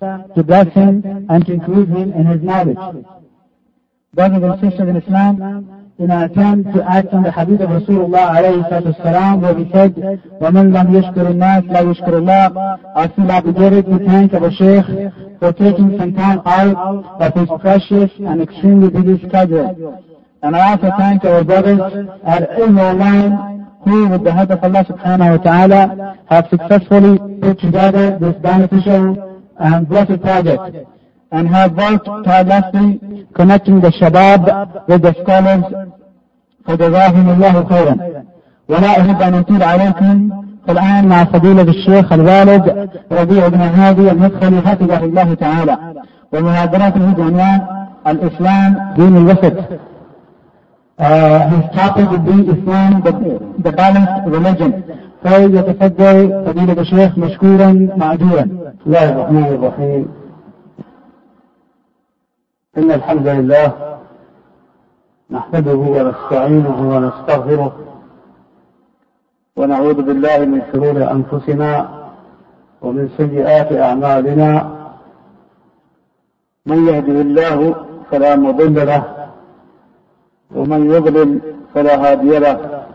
to bless him and to include him in his knowledge. Brothers and sisters in Islam, in an attempt to act on the hadith of Rasulullah alayhi salatu wasalam, where he said, وَمَنْ لَمْ يَشْكُرِ النَّاسِ لَا يَشْكُرِ اللَّهِ, I feel obligated to thank our Shaykh for taking some time out of his precious and extremely busy schedule. And I also thank our brothers at Ilm Online who, with the help of Allah subhanahu wa ta'ala, have successfully put together this beneficial and blessed project, and have worked tirelessly connecting the shabab with the scholars. فجزاهم الله خيرا. ولا أحب أن أطيل عليكم. الآن مع فضيلة الشيخ الوالد ربيع بن هادي المدخلي حفظه الله تعالى، ومحاضرته بعنوان الإسلام دين الوسط. His topic would be Islam, the balanced religion. فيتفضل فضيلة الشيخ مشكورا معذورا. بسم الله الرحمن الرحيم. إن الحمد لله نحمده ونستعينه ونستغفره ونعوذ بالله من شرور أنفسنا ومن سيئات أعمالنا. من يهده الله فلا مضل له ومن يضلل فلا هادي له.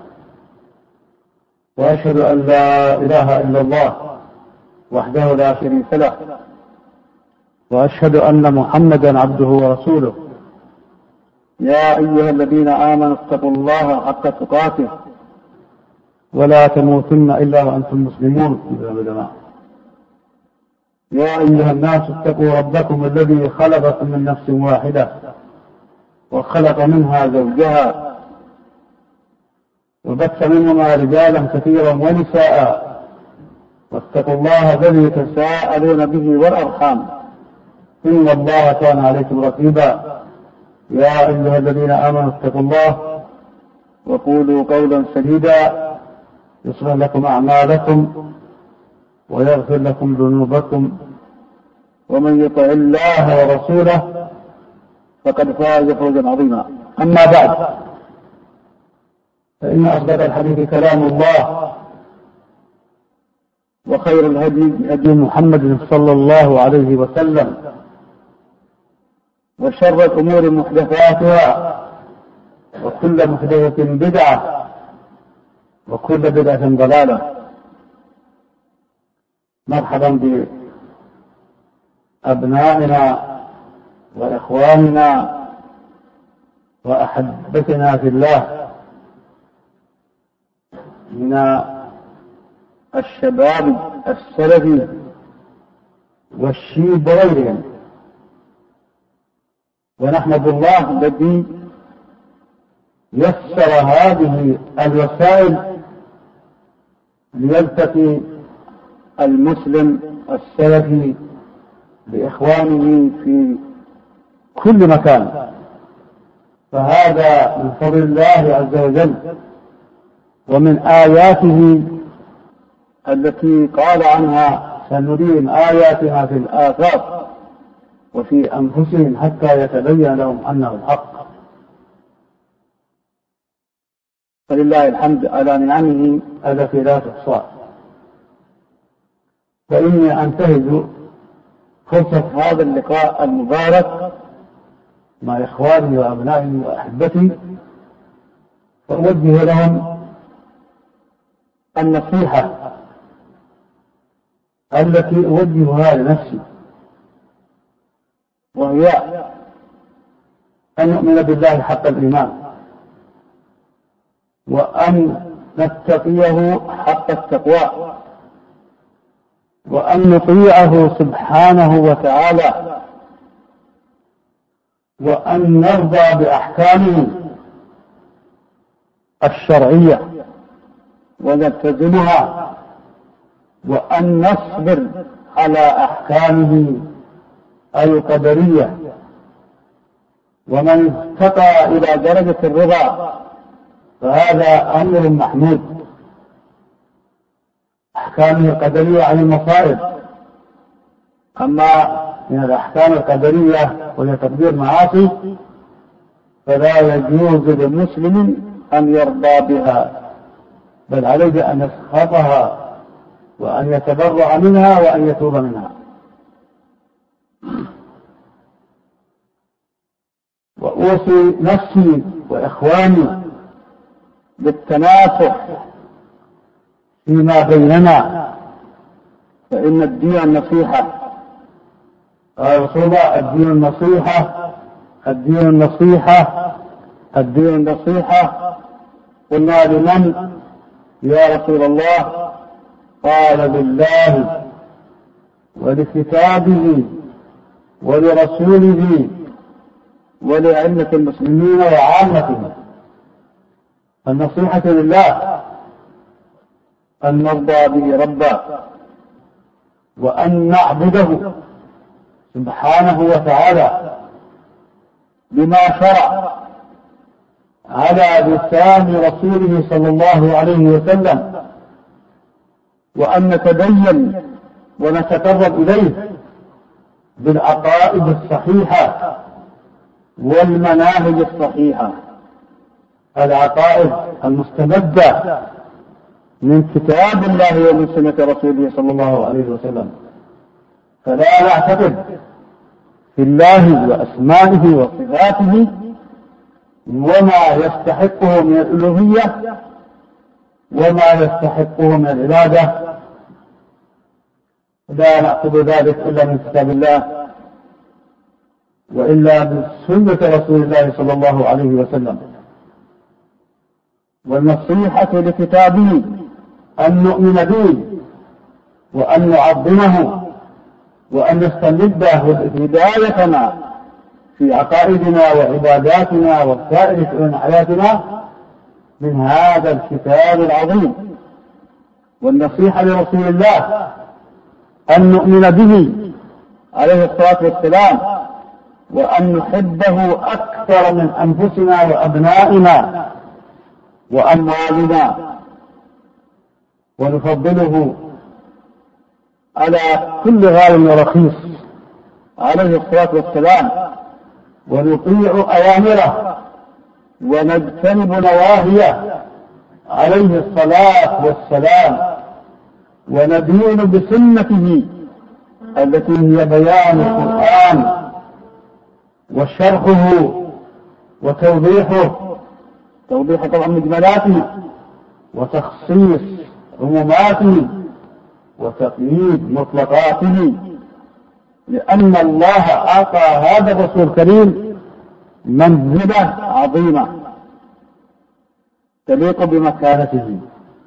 وأشهد أن لا إله إلا الله وحده لا شريك له، وأشهد أن محمدا عبده ورسوله. يا أيها الذين آمنوا اتقوا الله حق تقاته ولا تموتن إلا وأنتم مسلمون. يا أيها الناس اتقوا ربكم الذي خلقكم من نفس واحدة وخلق منها زوجها وبث منهما رجالا كثيرا ونساء، واتقوا الله الذي تساءلون به والأرحام إن الله كان عليكم رقيبا. يا أيها الذين آمنوا اتقوا الله وقولوا قولا سديدا يصلح لكم أعمالكم ويغفر لكم ذنوبكم، ومن يطع الله ورسوله فقد فاز فوزا عظيما. أما بعد، فإن أصدق الحديث كلام الله، وخير الهدي هدي محمد صلى الله عليه وسلم، وشر الأمور محدثاتها، وكل محدثة بدعة، وكل بدعة ضلالة. مرحبا بأبنائنا وإخواننا وأحبتنا في الله من الشباب السلفي والشيب وغيرهم. ونحمد الله الذي يسر هذه الوسائل ليلتقي المسلم السلفي بإخوانه في كل مكان، فهذا من فضل الله عز وجل ومن آياته التي قال عنها سنريهم آياتنا في الآفاق وفي أنفسهم حتى يتبين لهم أنه الحق. فلله الحمد على نعمه التي لا تحصى. فإني أنتهز فرصة هذا اللقاء المبارك مع إخواني وأبنائي وأحبتي فأوجه لهم النصيحة التي أوجهها لنفسي، وهي أن نؤمن بالله حق الإيمان، وأن نتقيه حق التقوى، وأن نطيعه سبحانه وتعالى، وأن نرضى بأحكامه الشرعية ونلتزمها، وأن نصبر على أحكامه القدرية. ومن ارتقى إلى درجة الرضا فهذا أمر محمود. أحكامه القدرية عن المصائب. أما من الأحكام القدرية وهي تقدير معاصي فلا يجوز للمسلم أن يرضى بها، بل عليه أن يسخطها وأن يتبرع منها وأن يتوب منها. وأوصي نفسي وإخواني بالتناصح فيما بيننا، فإن الدين النصيحة. قال رسول الله: الدين النصيحة، الدين النصيحة، الدين النصيحة. قلنا: لمن يا رسول الله؟ قال: لله ولكتابه ولرسوله ولأئمة المسلمين وعامتهم. النصيحة لله، أن نرضى به ربا، وأن نعبده سبحانه وتعالى بما شرع على لسان رسوله صلى الله عليه وسلم، وأن نتدين ونتقرب إليه بالعقائد الصحيحة والمناهج الصحيحة، العقائد المستمدة من كتاب الله ومن سنة رسوله صلى الله عليه وسلم. فلا نعتقد في الله وأسمائه وصفاته وما يستحقه من الألوهية وما يستحقه من العبادة، لا نعتقد ذلك إلا من كتاب الله وإلا من سنة رسول الله صلى الله عليه وسلم. والنصيحة لكتابه أن نؤمن به وأن نعظمه وأن نستمد هدايتنا في عقائدنا وعباداتنا وسائر شؤون حياتنا من هذا الكتاب العظيم. والنصيحة لرسول الله أن نؤمن به عليه الصلاة والسلام وأن نحبه أكثر من أنفسنا وأبنائنا وأموالنا، ونفضله على كل غال ورخيص عليه الصلاة والسلام، ونطيع أوامره ونجتنب نواهيه عليه الصلاة والسلام، وندين بسنته التي هي بيان القرآن وشرحه وتوضيحه، توضيح طبعا مجملاته وتخصيص عموماته وتقييد مطلقاته، لأن الله أعطى هذا الرسول الكريم منزلة عظيمة تليق بمكانته،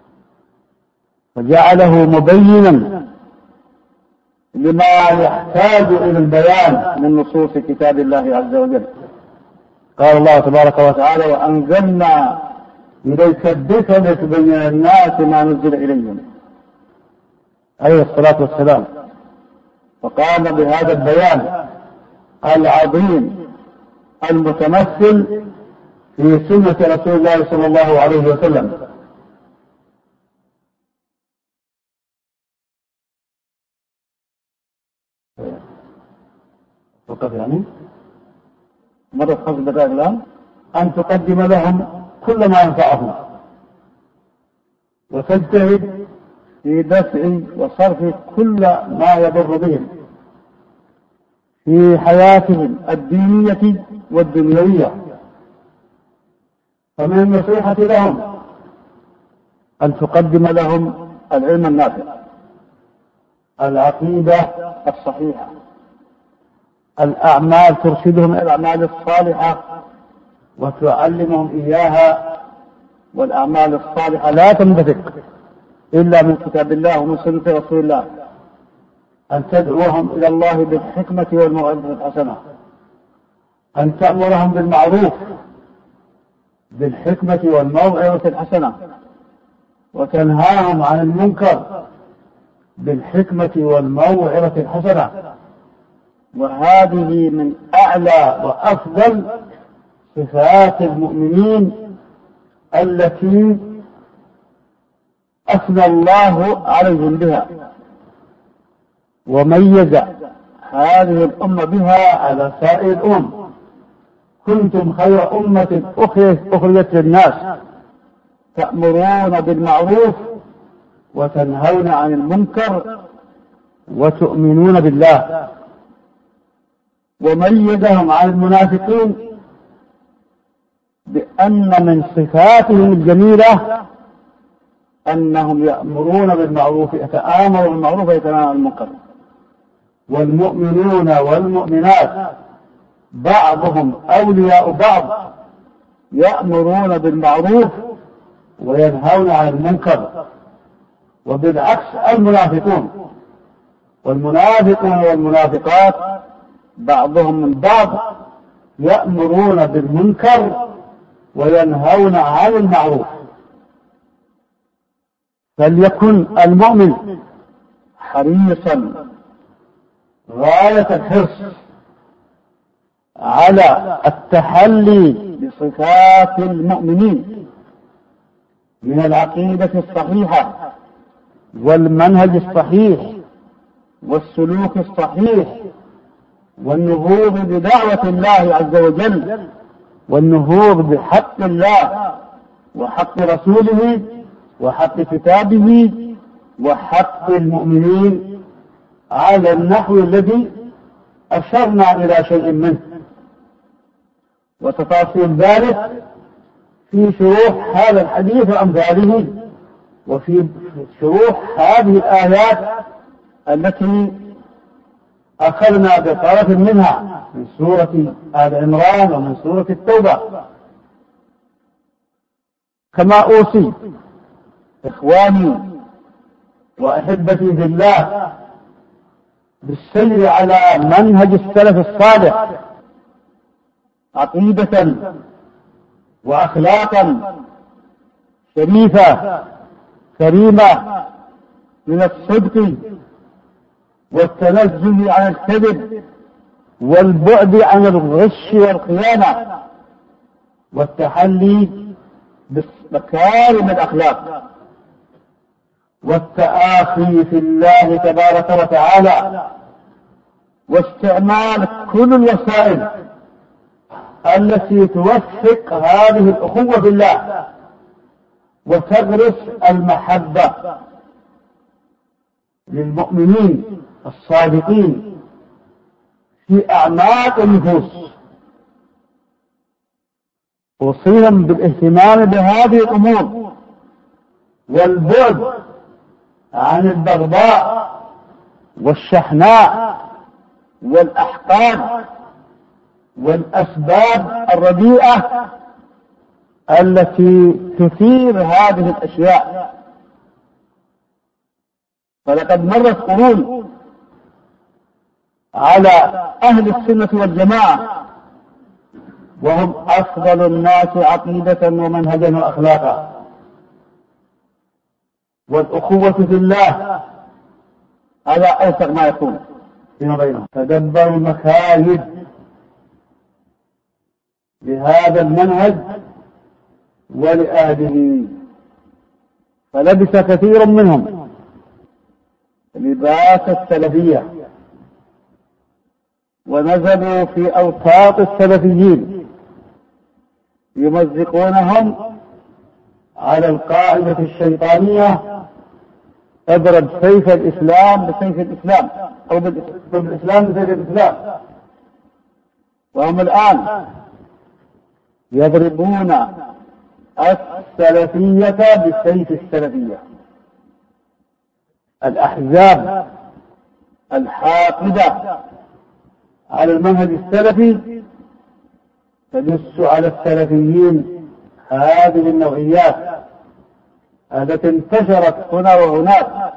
فجعله مبينا لما يحتاج إلى البيان من نصوص كتاب الله عز وجل. قال الله تبارك وتعالى: وأنزلنا إليك الذكر لتبين للناس ما نزل إليهم، عليه الصلاة والسلام. فقام بهذا البيان العظيم المتمثل في سنة رسول الله صلى الله عليه وسلم. فقط يعني مرة 5 دقائق الآن. أن تقدم لهم كل ما ينفعهم وتجتهد في دفع وصرف كل ما يضر بهم في حياتهم الدينية والدنيوية. فمن النصيحة لهم أن تقدم لهم العلم النافع، العقيدة الصحيحة، الأعمال، ترشدهم إلى الأعمال الصالحة وتعلمهم إياها. والأعمال الصالحة لا تنبثق إلا من كتاب الله ومن سنة رسول الله. أن تدعوهم إلى الله بالحكمة والموعظة الحسنة، أن تأمرهم بالمعروف بالحكمة والموعظة الحسنة، وتنهاهم عن المنكر بالحكمة والموعظة الحسنة. وهذه من أعلى وأفضل صفات المؤمنين التي أثنى الله عليهم بها وميز هذه الأمة بها على سائر الأمم. كنتم خير أمة أخرجت للناس تأمرون بالمعروف وتنهون عن المنكر وتؤمنون بالله. وميزهم عن المنافقين بأن من صفاتهم الجميلة أنهم يأمرون بالمعروف، يتآمروا بالمعروف ويتناهون عن المنكر. والمؤمنون والمؤمنات بعضهم أولياء بعض، يأمرون بالمعروف وينهون عن المنكر. وبالعكس المنافقون والمنافقات بعضهم من بعض، يأمرون بالمنكر وينهون عن المعروف. فليكن المؤمن حريصا غاية الحرص على التحلي بصفات المؤمنين من العقيدة الصحيحة والمنهج الصحيح والسلوك الصحيح، والنهوض بدعوة الله عز وجل، والنهوض بحق الله وحق رسوله وحق كتابه وحق المؤمنين على النحو الذي أشرنا إلى شيء منه. وتفاصيل ذلك في شروح هذا الحديث وأمثاله، وفي شروح هذه الآيات التي أخذنا بطرف منها من سورة آل عمران ومن سورة التوبة. كما أوصي إخواني وأحبتي في الله بالسير على منهج السلف الصالح عقيدة وأخلاقا شريفة كريمة، من الصدق والتنزه عن الكذب والبعد عن الغش والخيانة، والتحلي بمكارم الأخلاق، والتآخي في الله تبارك وتعالى، واستعمال كل الوسائل التي توفق هذه الأخوة بالله وتغرس المحبة للمؤمنين الصادقين في أعماق النفوس. أوصيهم بالاهتمام بهذه الأمور والبعد عن البغضاء والشحناء والأحقاد والأسباب الرديئة التي تثير هذه الأشياء. فلقد مرت قرون على أهل السنة والجماعة وهم أفضل الناس عقيدة ومنهجا وأخلاقا. والأخوة في الله على أوسع ما يكون فيما بينهم. تدبروا المكايد لهذا المنهج ولأهله، فلبس كثير منهم لباس السلفية ونزلوا في أوساط السلفيين يمزقونهم على القاعدة الشيطانية: اضرب سيف الإسلام بسيف الإسلام، أو بالإسلام بسيف الإسلام. وهم الآن يضربون السلفية بسيف السلفية. الأحزاب الحاقدة على المنهج السلفي تدس على السلفيين هذه النوعيات التي انتشرت هنا وهناك،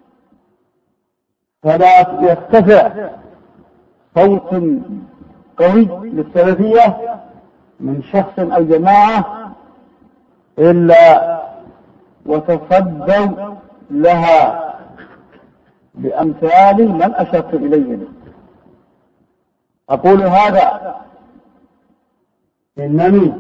فلا يرتفع صوت قوي للسلفية من شخص أو جماعة إلا وتصدوا لها بأمثال من أشرت إليهم. أقول هذا إنني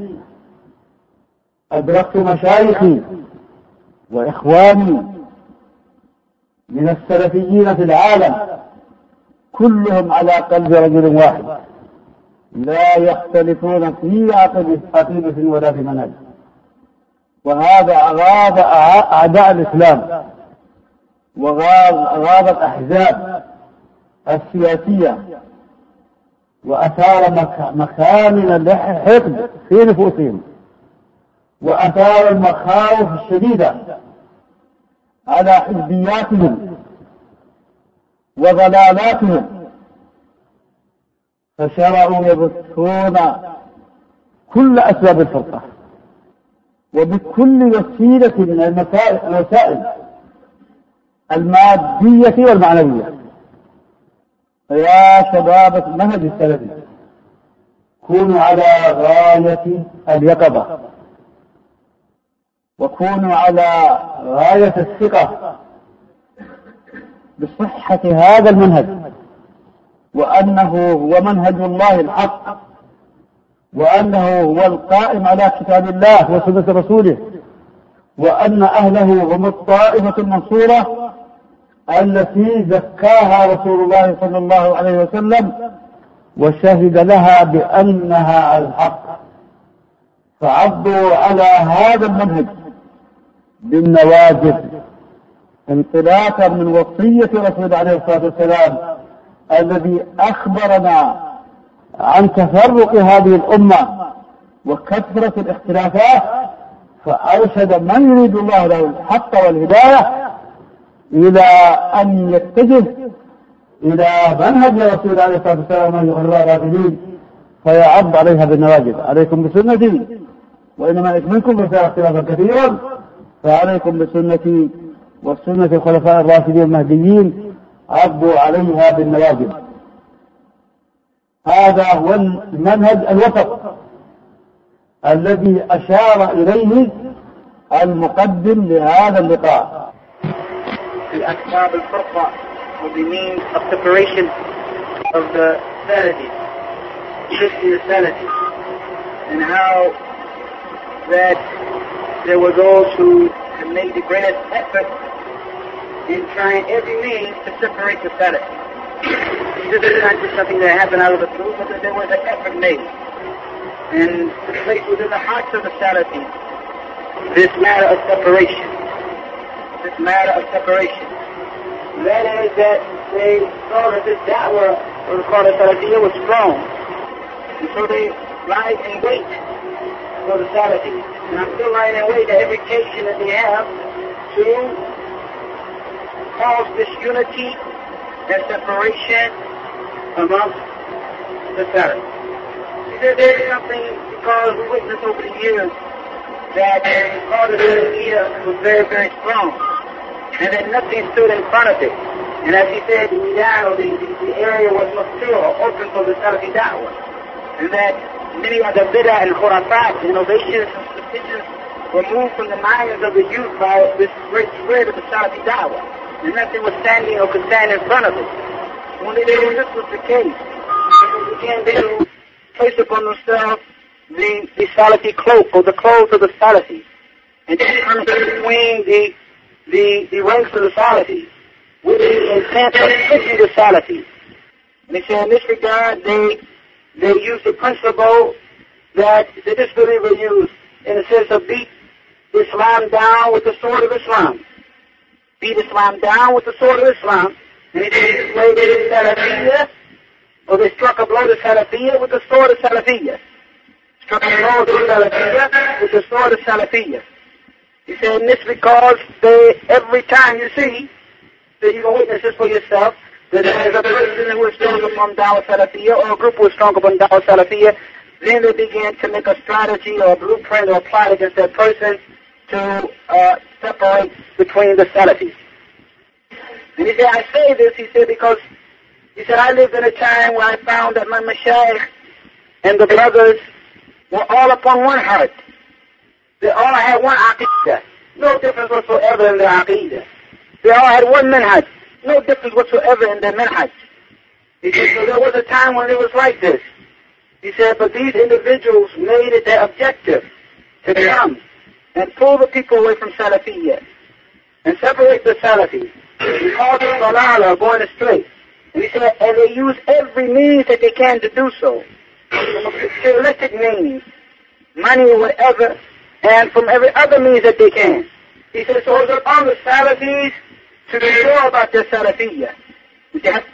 أدركت مشايخي وإخواني من السلفيين في العالم كلهم على قلب رجل واحد، لا يختلفون في عقيدة ولا في منهج. وهذا أغاض أعداء الإسلام وأغاض الأحزاب السياسية وأثار مكامن الحقد في نفوسهم، وأثار المخاوف الشديدة على حزبياتهم وضلالاتهم، فشرعوا يبثون كل أسباب الفرقة وبكل وسيلة من الوسائل المادية والمعنوية. فيا شباب المنهج السلفي كونوا على غاية اليقظة، وكونوا على غاية الثقة بصحة هذا المنهج، وأنه هو منهج الله الحق، وأنه هو القائم على كتاب الله وسنة رسوله، وأن أهله هم الطائفة المنصورة التي زكاها رسول الله صلى الله عليه وسلم وشهد لها بأنها على الحق. فعضوا على هذا المنهج بالنواجذ انطلاقا من وصية رسول عليه الصلاة والسلام الذي أخبرنا عن تفرق هذه الأمة وكثرة الاختلافات، فأرشد من يريد الله له الحق والهداية إلى أن يتجه إلى منهج رسول عليه الصلاة والسلام من يغرى الراغبين فيعض عليها بالنواجذ. عليكم بسنتي، وإنما منكم رسالة اختلافا كثيرا، فعليكم بسنتي وسنة الخلفاء الراشدين المهديين، عضوا عليها بالنواجذ. هذا هو المنهج الوسط الذي أشار إليه المقدم لهذا اللقاء. The Ashab al-Furqa will be means of separation of the Salafis, shifting the Salafis, and how that there were those who had made the greatest effort in trying every means to separate the Salafis. This is not just something that happened out of the blue, but that there was an effort made. And to place within the hearts of the Salafis this matter of separation. That is that they saw that this da'wah, or called the Salafiyya, was strong. And so they lied in wait for the Salafis. And I'm still lying in wait at every occasion that they have to cause disunity and separation amongst the Salafis. There's something, because we witnessed over the years that the cause of the Salafiyya was very, very strong, and that nothing stood in front of it. And as he said, the area was mature, open for the Salafi da'wah. And that many of the bid'ah and khurafat, innovations and superstitions were moved from the minds of the youth by this great spread of the Salafi da'wah. And nothing was standing or could stand in front of it. When this was the case, they began to place upon themselves the Salafi cloak, or the clothes of the Salafis, and distinguish between the ranks of the Salafis, with the intent of pushing the Salafis. And they say in this regard, they use the principle that the disbeliever used, in the sense of beat Islam down with the sword of Islam. Beat Islam down with the sword of Islam. And they did way they did Salafiyya, or they struck a blow to Salafiyya with the sword of Salafiyya. Struck a blow to Salafiyya with the sword of Salafiyya. He said, and this because every time you see, that you can witness this for yourself, that there's a person who is strong upon Dawah Salafiyya, or a group who is strong upon Dawah Salafiyya, then they begin to make a strategy or a blueprint or a plot against that person to separate between the Salafis. And he said, I say this, he said, because, he said, I lived in a time where I found that my mashayikh and the brothers were all upon one heart. They all had one aqidah. No difference whatsoever in their aqidah. They all had one minhaj. No difference whatsoever in their minhaj. He said, so there was a time when it was like this. He said, but these individuals made it their objective to come and pull the people away from Salafiyya and separate the Salafis and cause them dalala, going astray. And he said, and they use every means that they can to do so. From materialistic means, money or whatever, and from every other means that they can. He said, so it's upon the Salafis to be sure about their Salafiyya. They have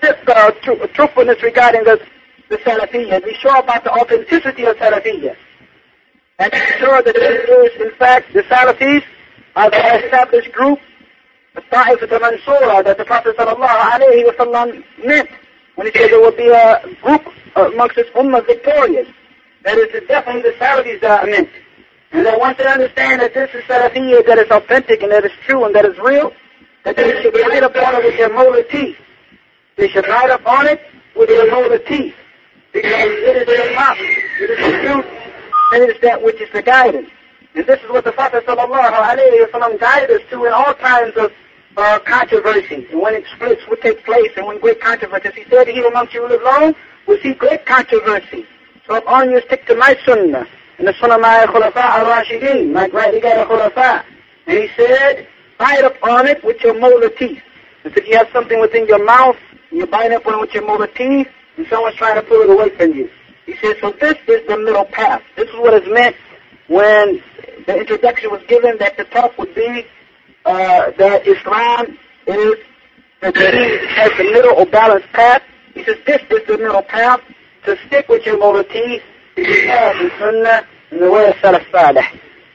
truthfulness regarding the Salafiyya. Be sure about the authenticity of Salafiyya. and ensure that this is, in fact, the Salafis are the established group, the Ta'ifat al-Mansura, that the Prophet ﷺ meant when he said there will be a group amongst this ummah victorious. That is definitely the Salafis that are meant. And they want to understand that this is Salafiyya, that is authentic and that is true and that is real, that they should write upon it with their molar teeth. They should write upon it with their molar teeth. Because it is the haq, it is the truth, and it is that which is the guidance. And this is what the Prophet ﷺ guided us to in all kinds of controversies. And when it splits would take place and when great controversies, he said, he amongst you who live long will see great controversy. So upon you stick to my sunnah, and the sunnah of my khulafa al-Rashideen, my great khulafa. And he said, bite upon it with your molar teeth. And so if you have something within your mouth, and you bite upon it with your molar teeth, and someone's trying to pull it away from you. He said, so this is the middle path. This is what is meant when the introduction was given, that the talk would be that Islam is has the middle or balanced path. He says, this is the middle path. To stick with your molar teeth, the Kitab and Sunnah, and the way of Salaf Salih.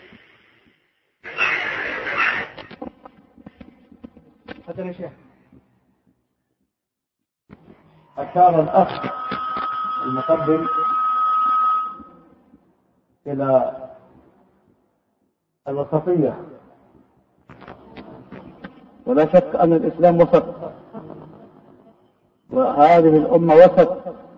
أشار الأخ المقدم إلى الوسطية، ولا شك أن الإسلام وسط، وهذه الأمة وسط.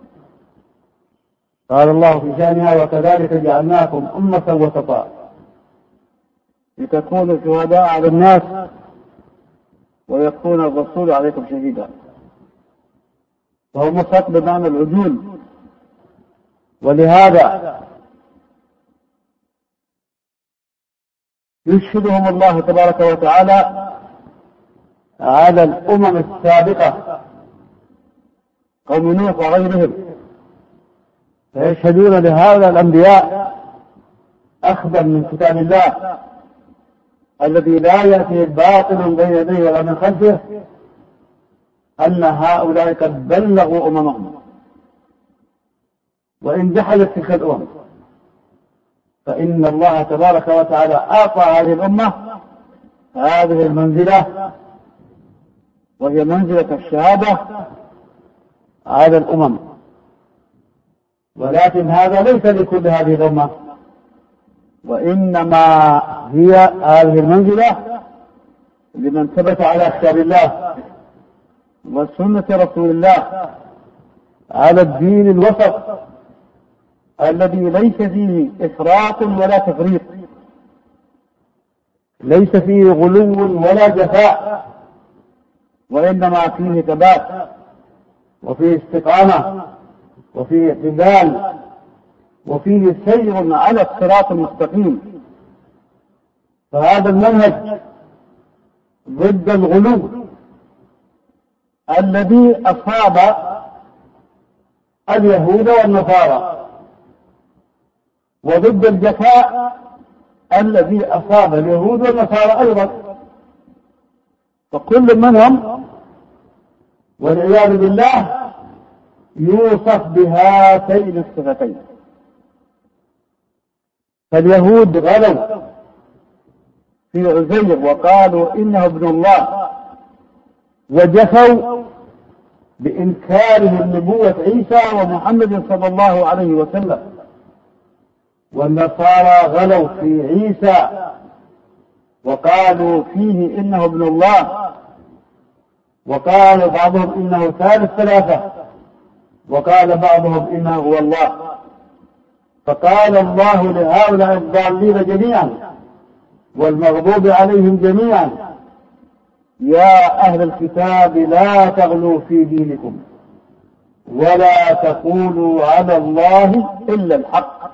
قال الله في شأنها وكذلك جعلناكم أمة وسطا لتكونوا شهداء على الناس ويكون الرسول عليكم شهيدا. وهو وسط بمعنى العدول. ولهذا يشهدهم الله تبارك وتعالى على الأمم السابقة قوم نوح وغيرهم، فيشهدون لهذا الأنبياء أخذا من كتاب الله الذي لا يأتي الباطل من بين يديه ولا من خلفه أن هؤلاء قد بلغوا أممهم، وإن جحدت تلك الأمم فإن الله تبارك وتعالى أعطى هذه الأمة هذه المنزلة، وهي منزلة الشهادة على الأمم. ولكن هذا ليس لكل هذه الأمة، وإنما هي هذه المنزلة لمن ثبت على كتاب الله وسنة رسول الله على الدين الوسط الذي ليس فيه إفراط ولا تفريط، ليس فيه غلو ولا جفاء، وإنما فيه ثبات وفيه استقامة وفيه اعتدال وفيه سير على الصراط المستقيم. فهذا المنهج ضد الغلو الذي أصاب اليهود والنصارى، وضد الجفاء الذي أصاب اليهود والنصارى أيضا. فكل منهم والعياذ بالله يوصف بهاتين الصفتين. فاليهود غلوا في عزير وقالوا إنه ابن الله، وجفوا بإنكارهم نبوة عيسى ومحمد صلى الله عليه وسلم. والنصارى غلوا في عيسى وقالوا فيه إنه ابن الله، وقال بعضهم إنه ثالث ثلاثة، وقال بعضهم إنه هو الله. فقال الله لهؤلاء الضالين جميعا والمغضوب عليهم جميعا يا أهل الكتاب لا تغلوا في دينكم ولا تقولوا على الله إلا الحق.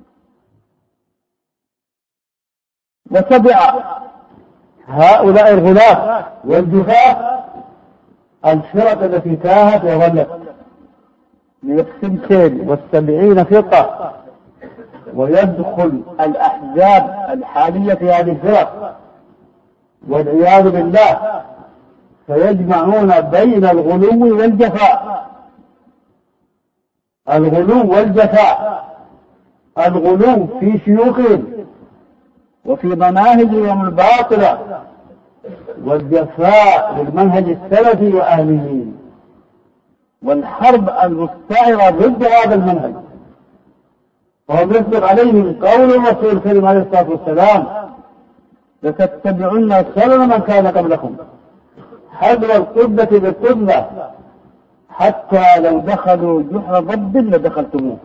وتبع هؤلاء الغلاة والجفاة الفرق التي تاهت وظلت من السنتين والسبعين فرقة، ويدخل الأحزاب الحالية في هذه الفرق والعياذ بالله، فيجمعون بين الغلو والجفاء. الغلو والجفاء الغلو في شيوخهم وفي مناهجهم الباطلة والجفاء للمنهج السلفي وأهله والحرب المستعرة ضد هذا المنهج، وهم يصدق عليهم قول الرسول الكريم عليه الصلاة والسلام: لتتبعن سنن من كان قبلكم حذر القبة بالقبة حتى لو دخلوا جحر ضب لدخلتموه.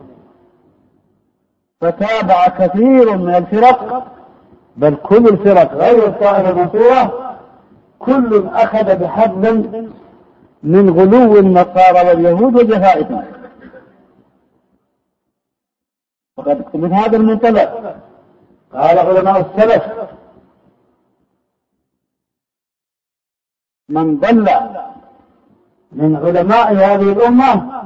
فتابع كثير من الفرق، بل كل الفرق غير الطائفة المنصورة، كل أخذ بحظ من غلو النصارى واليهود وجفائهم. وقد من هذا المنطلق قال علماء السلف: من ضل من علماء هذه الأمة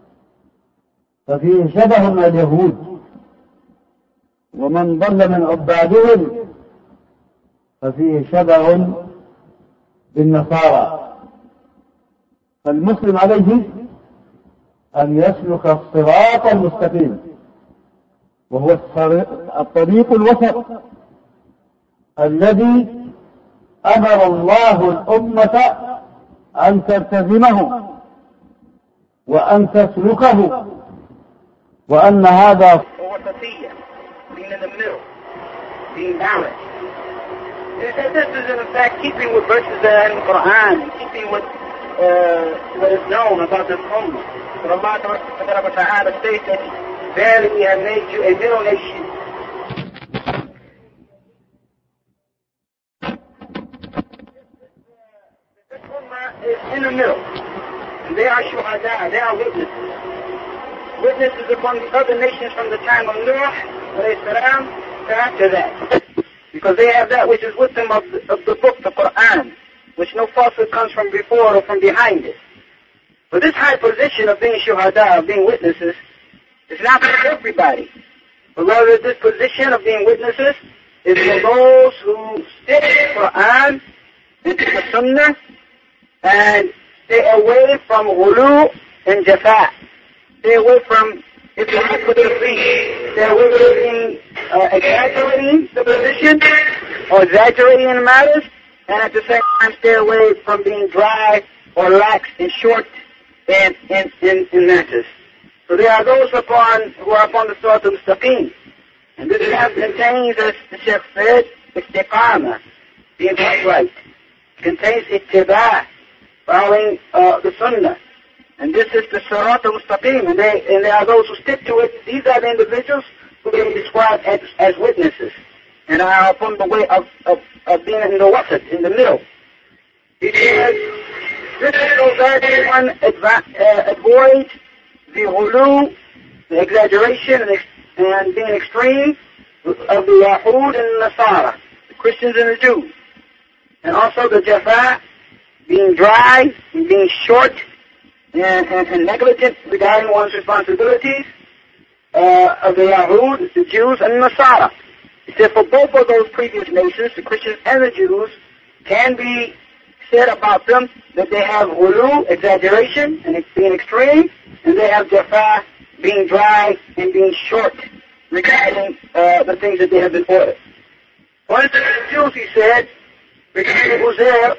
ففيه شبه من اليهود، ومن ضل من عبادهم ففيه شبه بالنصارى. فالمسلم عليه أن يسلك الصراط المستقيم، وهو الطريق الوسط الذي أمر الله الأمة أن تلتزمه وأن تسلكه، وأن هذا وسطية being in the middle, being balanced. This is in fact keeping with verses that are in the Quran, and keeping with what is known about this ummah. But Allah Ta'ala states that verily we have made you a middle nation. This ummah is in the middle. And they are shuhada, they are witnesses. Witnesses upon the other nations from the time of Nuh, alayhi salam, to after that. Because they have that which is with them of the book, the Quran, which no falsehood comes from before or from behind it. But this high position of being shuhada, of being witnesses, is not for everybody. But rather this position of being witnesses is for those who stick to the Quran and to the Sunnah and stay away from ghulu and jafa. Stay away from Itlaq with the feet. Stay away from exaggerating the position or exaggerating in matters, and at the same time stay away from being dry or lax and short in matters. So there are those who are upon the Sirat al-Mustaqim. And this contains, as the Sheikh said, istiqamah, being upright. It contains ittiba', following the Sunnah. And this is the Sirat al-Mustaqim, and there are those who stick to it. These are the individuals who can be described as witnesses, and are upon the way of being in the wasat, in the middle. He says, this is so that everyone avoids the ghulu, the exaggeration, and being extreme of the Yahud and the Nasara, the Christians and the Jews. And also the jafa, being dry and being short and negligent regarding one's responsibilities, of the Yahud, the Jews, and the Nasara. He said for both of those previous nations, the Christians and the Jews, can be said about them that they have ghulu, exaggeration, and being extreme, and they have jafa, being dry and being short regarding the things that they have been ordered. For instance, the Jews, he said, regarding Uzair,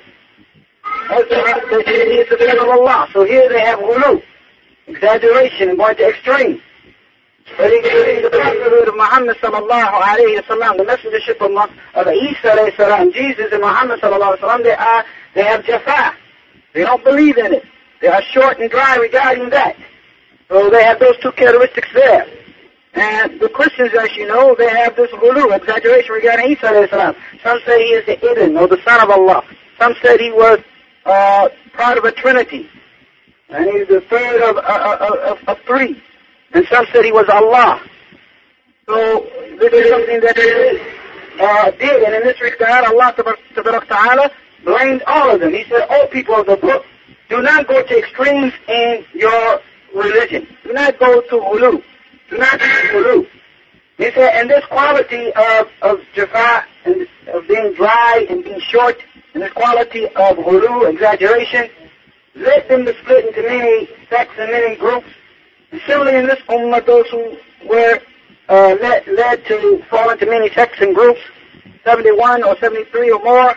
that he is the son of Allah. So here they have ghulu, exaggeration, and going to extreme. But in the prophethood of Muhammad sallallahu alayhi wa sallam, the messengership of Isa alayhi salam, Jesus and Muhammad sallallahu alayhi wa sallam, they have jafa. They don't believe in it. They are short and dry regarding that. So they have those two characteristics there. And the Christians, as you know, they have this ghulu, exaggeration regarding Isa alayhi salam. Some say he is the Ibn, or the son of Allah. Some said he was part of a trinity, and he's the third of three. And some said he was Allah. So this is something that they did, and in this regard, Allah Ta'ala blamed all of them. He said, "O people of the book, do not go to extremes in your religion. Do not go to ghulu. Do not do ghulu." He said, and this quality of jafa, and of being dry and being short, and this quality of ghulu, exaggeration, led them to split into many sects and many groups. And similarly in this ummah, those who were led to fall into many sects and groups, 71 or 73 or more,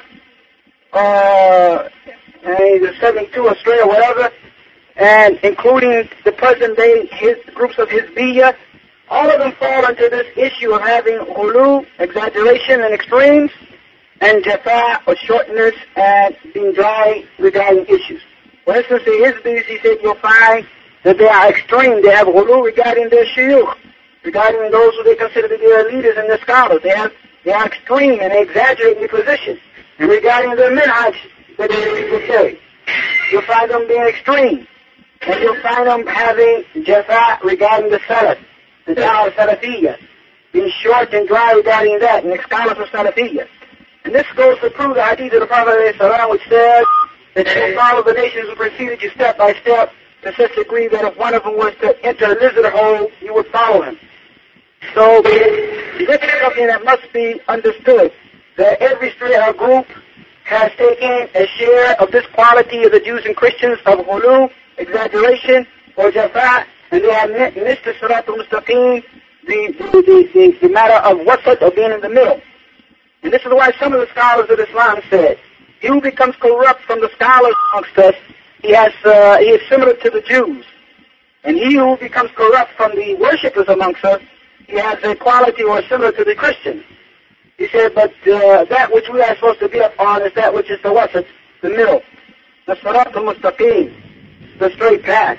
either 72 or straight or whatever, and including the present day his groups of Hizbiyya, all of them fall into this issue of having ghulu, exaggeration and extremes, and jafa or shortness and being dry regarding issues. For instance, the Hizbis, he said, you'll find that they are extreme. They have ghulu regarding their shuyukh, regarding those who they consider to be their leaders and their scholars. They are extreme and they exaggerate their position. And regarding their minhaj that people say, you'll find them being extreme. And you'll find them having jafa regarding the salaf, the da'wah salafiyya, being short and dry regarding that, and the scholars of salafiyya. And this goes to prove the hadith of the Prophet ﷺ, which says that you follow the nations who preceded you step by step to such a degree that if one of them was to enter a lizard hole, you would follow him. So this is something that must be understood, that every Shia group has taken a share of this quality of the Jews and Christians of ghulu, exaggeration, or jafa, and they have missed the Sirat al-Mustaqim, the matter of wasat, or being in the middle. And this is why some of the scholars of Islam said, he who becomes corrupt from the scholars amongst us, he is similar to the Jews. And he who becomes corrupt from the worshippers amongst us, he has a quality or similar to the Christians. He said, but that which we are supposed to be upon is that which is the wasat, the middle, the Sirat al-Mustaqim, the straight path.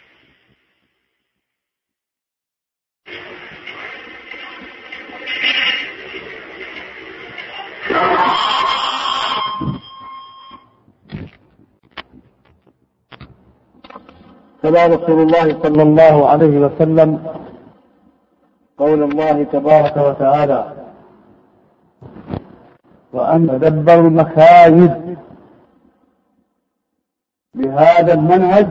تلا رسول الله صلى الله عليه وسلم قول الله تبارك وتعالى وأن تدبر المكايد بهذا المنهج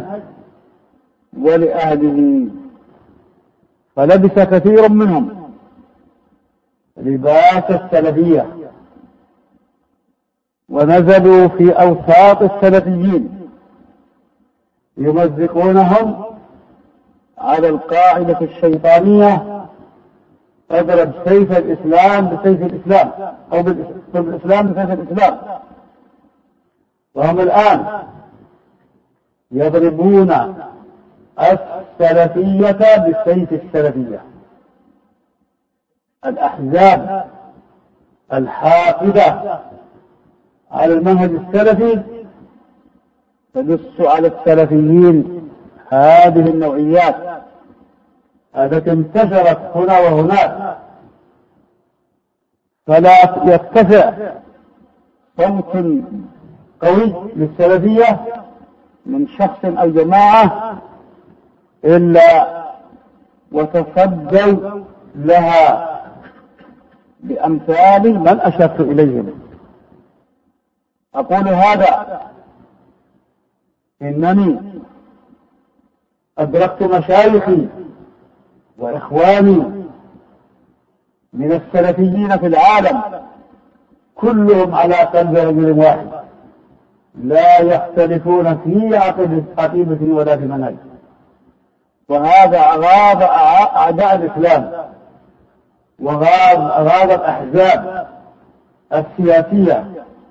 ولأهله، فلبس كثير منهم لباس السلفية ونزلوا في أوساط السلفيين يمزقونهم على القاعدة الشيطانية اضرب سيف الإسلام بسيف الإسلام، أو بالإسلام بسيف الإسلام. وهم الآن يضربون السلفية بسيف السلفية. الأحزاب الحاقدة على المنهج السلفي تدس على السلفيين هذه النوعيات التي انتشرت هنا وهناك، فلا يرتفع صوت قوي للسلفية من شخص أو جماعة إلا وتصدوا لها بأمثال من أشرت إليهم. أقول هذا إنني أدركت مشايخي وإخواني من السلفيين في العالم كلهم على قلب رجل واحد، لا يختلفون في عقيدة ولا في منهج. وهذا أغاض أعداء الإسلام وأغاض الأحزاب السياسية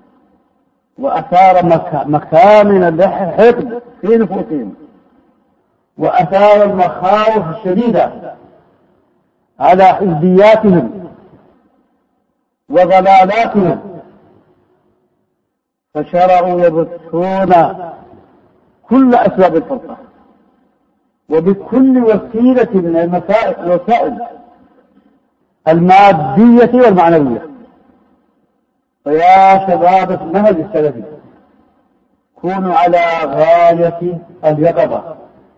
وأثار مكامن الحقد في نفوسهم وأثار المخاوف الشديدة على حزبياتهم وضلالاتهم، فشرعوا يبثون كل أسباب الفرقة وبكل وسيلة من الوسائل المادية والمعنوية. فيا شباب المنهج السلفي كونوا على غاية اليقظة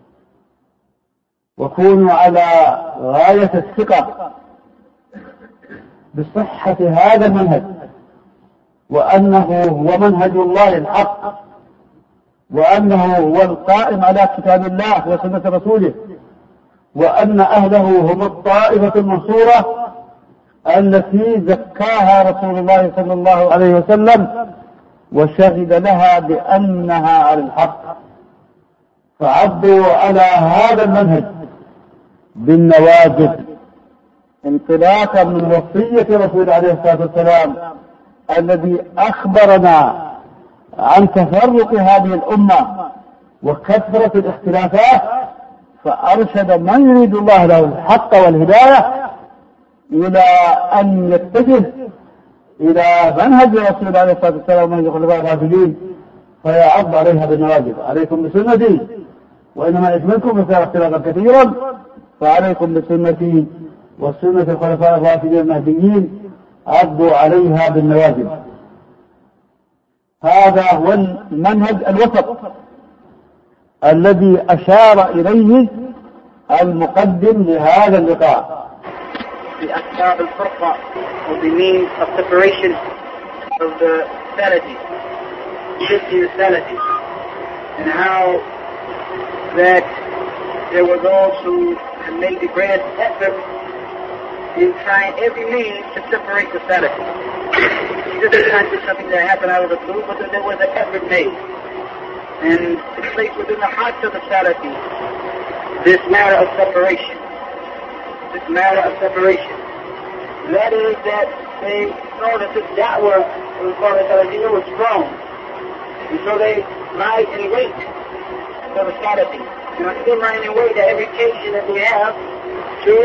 وكونوا على غاية الثقة بصحة هذا المنهج، وأنه هو منهج الله الحق، وأنه هو القائم على كتاب الله وسنة رسوله، وأن أهله هم الطائفة المنصورة التي زكاها رسول الله صلى الله عليه وسلم وشهد لها بأنها على الحق. فعضوا على هذا المنهج بالنواجذ انطلاقا من وصية رسول عليه الصلاة والسلام الذي أخبرنا عن تفرق هذه الأمة وكثرة الاختلافات، فأرشد من يريد الله له الحق والهداية إلى أن يتجه إلى منهج رسول عليه الصلاة والسلام ومنهج الخلفاء الراشدين فيعض عليها بالنواجذ. عليكم بسنتي، وإنما يشملكم فسيرى اختلافا كثيرا، فعليكم بسنتي وسنة الخلفاء الراشدين المهديين عضوا عليها بالنواجذ. هذا هو المنهج الوسط الذي أشار إليه المقدم لهذا اللقاء. بأسباب الفرقة or the means of separation of the Salafi, Christian Salafi, and how that there were those who had made the greatest effort in trying every means to separate the Salafi. This is not just something that happened out of the blue, but that there was an effort made. And to place within the hearts of the Salafi this matter of separation. This matter of separation. That is that they saw that this da'wah of the Salafiyya was strong. And so they lied in wait for the Salafi. And are still lying in wait at every occasion that they have to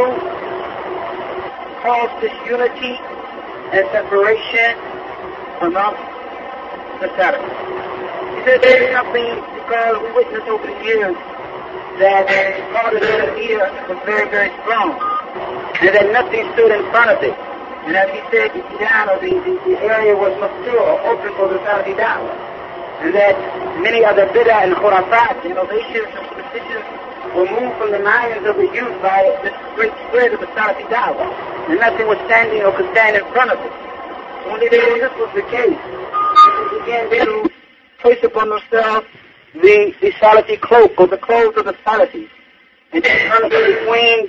cause disunity and separation amongst the Salafi. He said there is something because we witnessed over the years that the part of the Salafiyya was very, very strong. And that nothing stood in front of it. And as he said, the area was maftur or open for the Salafi da'wah. And that many other bid'ah and khurafat, innovations and superstitions were moved from the minds of the youth by this great spread of the Salafi da'wah. And nothing was standing or could stand in front of it. So when this was the case, they began to place upon themselves the Salafi cloak or the clothes of the Salafis. And they turned between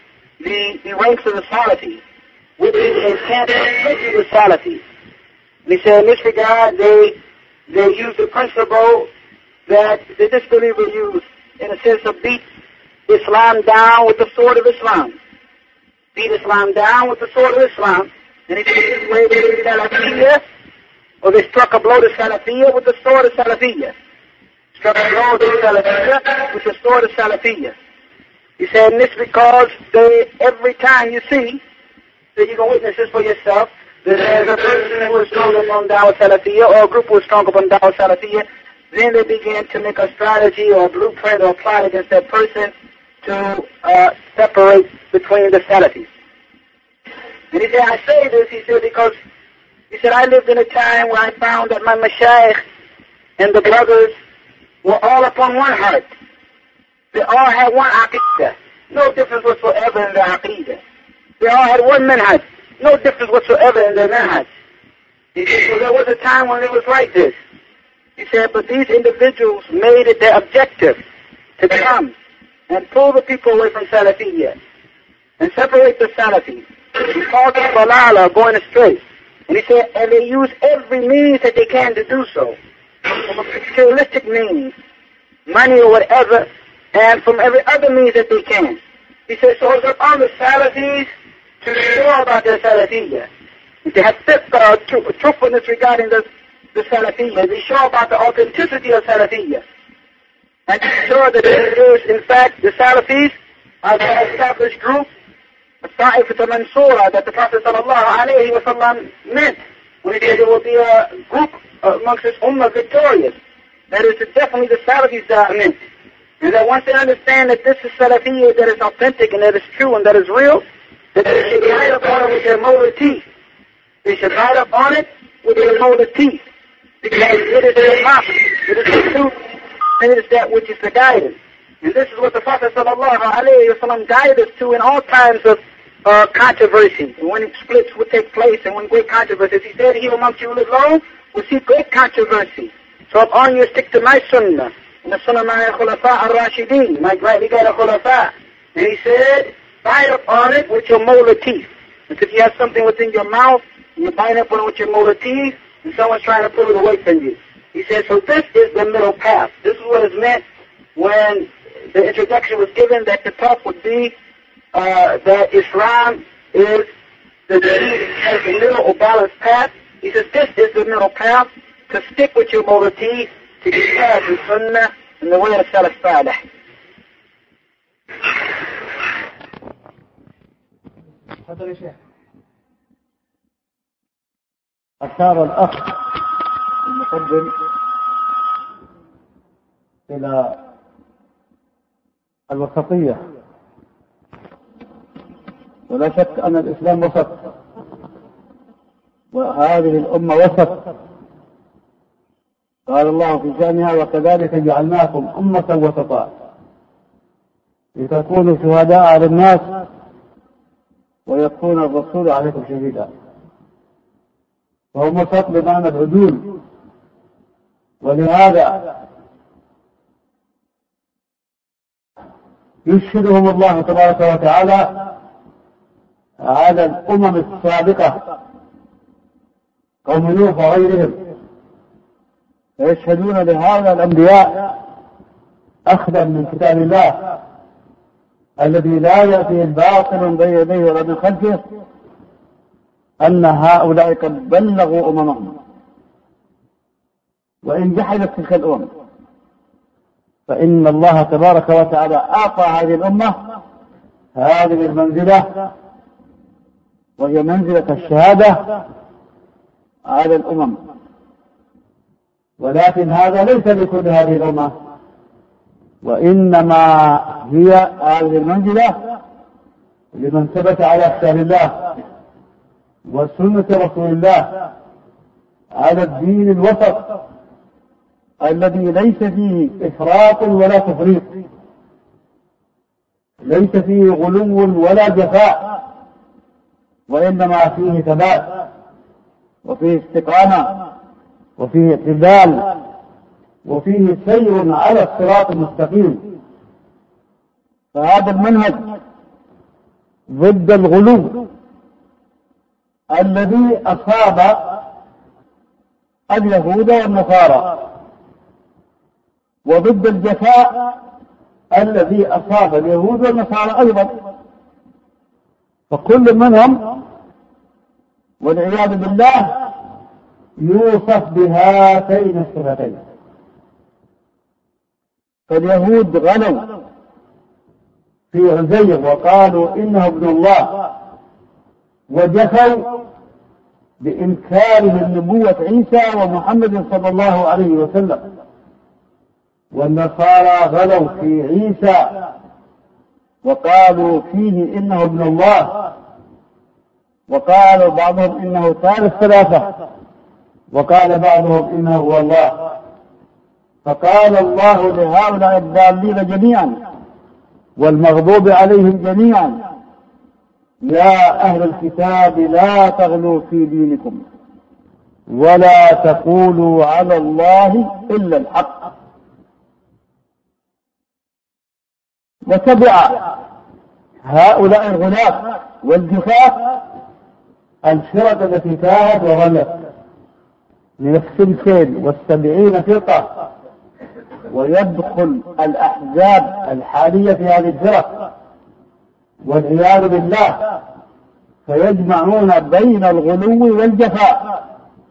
the ranks of the Salafis, with the intent of splitting the Salafis. And he said in this regard, they used the principle that the disbeliever used in a sense of beat Islam down with the sword of Islam. Beat Islam down with the sword of Islam. And he said this way they did Salafiyya, or they struck a blow to Salafiyya with the sword of Salafiyya. Struck a blow to Salafiyya with the sword of Salafiyya. He said, and this because every time you see, that you can witness this for yourself, that there's a person who is strong upon Dawah Salafiyya, or a group who is strong upon Dawah Salafiyya, then they begin to make a strategy or a blueprint or a plot against that person to separate between the Salafis. And he said, I say this, he said, because, he said, I lived in a time where I found that my mashayikh and the brothers were all upon one heart. They all had one aqidah. No difference whatsoever in their aqidah. They all had one manhaj. No difference whatsoever in their manhaj. He said, so there was a time when it was like this. He said, but these individuals made it their objective to come and pull the people away from Salafiyya and separate the Salafis. He called them balala, going astray. And he said, and they use every means that they can to do so. From a materialistic means, money or whatever, and from every other means that they can. He says, so it's upon the Salafis to be sure about their Salafiyya. And to have truthfulness regarding the Salafiyya. Be sure about the authenticity of Salafiyya. And to be sure that it is, in fact, the Salafis are the established group, the Ta'ifat al-Mansura, that the Prophet ﷺ meant when he said there will be a group amongst this ummah victorious. That is definitely the Salafis that are meant. And that once they understand that this is Salafiyya, that is authentic and that is true and that is real, that they should ride upon it with their molar teeth. They should ride upon it with their molar teeth. Because it is the haq, it is the truth, and it is that which is the guidance. And this is what the Prophet ﷺ guided us to in all times of controversy. And when splits would take place and when great controversies, he said, he amongst you who live long will see great controversy. So upon you stick to my sunnah. And the sunnah of my khulafa al-Rashideen, my rightly guided khulafa. And he said, bite upon it with your molar teeth. And if you have something within your mouth, and you bite upon it with your molar teeth, and someone's trying to pull it away from you. He said, so this is the middle path. This is what is meant when the introduction was given that the talk would be that Islam is the deed has a middle or balanced path. He says this is the middle path to stick with your motor teeth, to get past the sunnah and the way of Salaf Salih. أشار الأخ المقدم إلى الوسطية، ولا شك أن الإسلام وسط، وهذه الأمة وسط. قال الله في شأنها: وكذلك جعلناكم أمة وسطا لتكونوا شهداء على الناس ويكون الرسول عليكم شهيدا. وهم وسط بمعنى العدول، ولهذا يشهدهم الله تبارك وتعالى على الأمم السابقة قوم نوح وغيرهم، فيشهدون لهذا الأنبياء أخذا من كتاب الله الذي لا يأتي الباطل من بين يديه ولا من خلفه أن هؤلاء قد بلغوا أممهم، وإن جحدت تلك الأمم فإن الله تبارك وتعالى أعطى هذه الأمة هذه المنزلة، وهي منزلة الشهادة على الأمم. ولكن هذا ليس لكل هذه الأمة، وإنما هي هذه المنزلة لمن ثبت على كتاب الله وسنة رسول الله على الدين الوسط الذي ليس فيه إفراط ولا تفريط، ليس فيه غلو ولا جفاء، وإنما فيه ثبات وفيه استقامة وفيه اعتدال وفيه سير على الصراط المستقيم. فهذا المنهج ضد الغلو الذي أصاب اليهود والنصارى، وضد الجفاء الذي أصاب اليهود والنصارى أيضا. فكل منهم والعياذ بالله يوصف بهاتين الصفتين. فاليهود غلوا في عزير وقالوا إنه ابن الله، وجفوا بإنكارهم نبوة عيسى ومحمد صلى الله عليه وسلم. والنصارى غلوا في عيسى وقالوا فيه إنه ابن الله، وقال بعضهم إنه ثالث ثلاثة، وقال بعضهم إنه هو الله. فقال الله لهؤلاء الضالين جميعا والمغضوب عليهم جميعا: يا أهل الكتاب لا تغلوا في دينكم ولا تقولوا على الله إلا الحق. وتبع هؤلاء الغلاة والجفاة الفرق التي تاهت وغلت من 72 فرقة، ويدخل الأحزاب الحالية في هذه الفرق والعياذ بالله، فيجمعون بين الغلو والجفاء.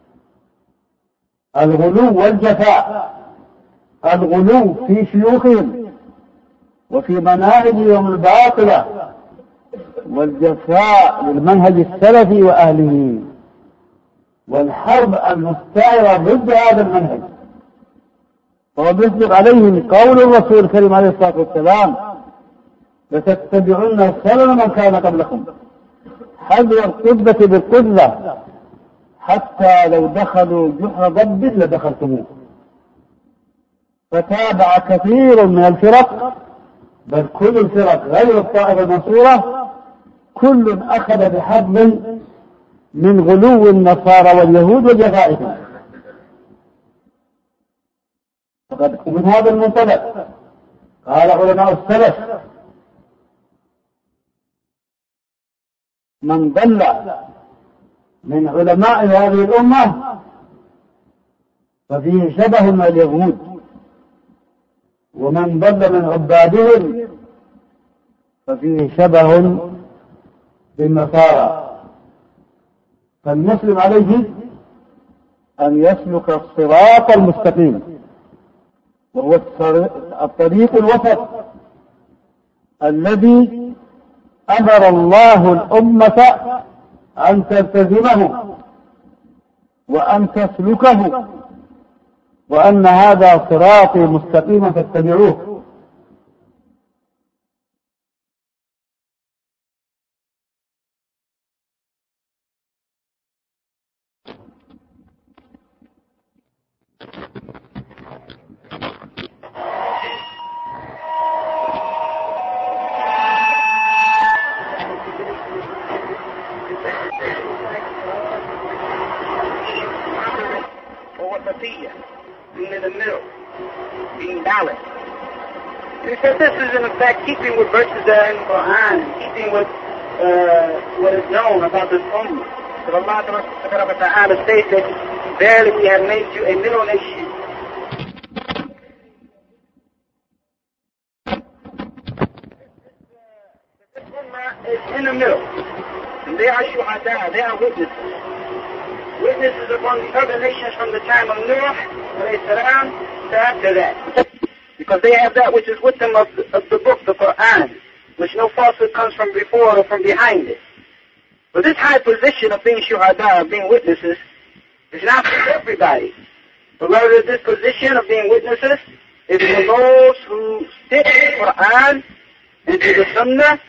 الغلو والجفاء، الغلو في شيوخهم وفي مناهجهم الباطلة، والجفاء للمنهج السلفي وأهله، والحرب المستعرة ضد هذا المنهج. وبيصدق عليهم قول الرسول الكريم عليه الصلاة والسلام: لتتبعن سنن من كان قبلكم حذو القبة بالقبة حتى لو دخلوا جحر ضب لدخلتموه. فتابع كثير من الفرق، بل كل الفرق غير الطائفة المنصورة، كل أخذ بحبل من غلو النصارى واليهود وجفائهم. فقد من هذا المنطلق قال علماء السلف: من ضل من علماء هذه الأمة ففيه شبه من اليهود، ومن ضل من عبادهم ففيه شبه بالنصارى. فالمسلم عليه أن يسلك الصراط المستقيم، وهو الطريق الوسط الذي أمر الله الأمة أن تلتزمه وأن تسلكه، وأن هذا صراطي مستقيما فاتبعوه. Being in the middle, being balanced. And he said this is in effect keeping with verses that are in the Quran, keeping with what is known about this ummah. So Allah Ta'ala states that verily we have made you a middle nation. This ummah is in the middle. And they are shuhada, they are witnesses. Witnesses upon the other nations from the time of Noah to after that. Because they have that which is with them of the book, the Quran, which no falsehood comes from before or from behind it. But this high position of being shuhada, of being witnesses, is not for everybody. But rather this position of being witnesses is for those who stick to the Quran and to the Sunnah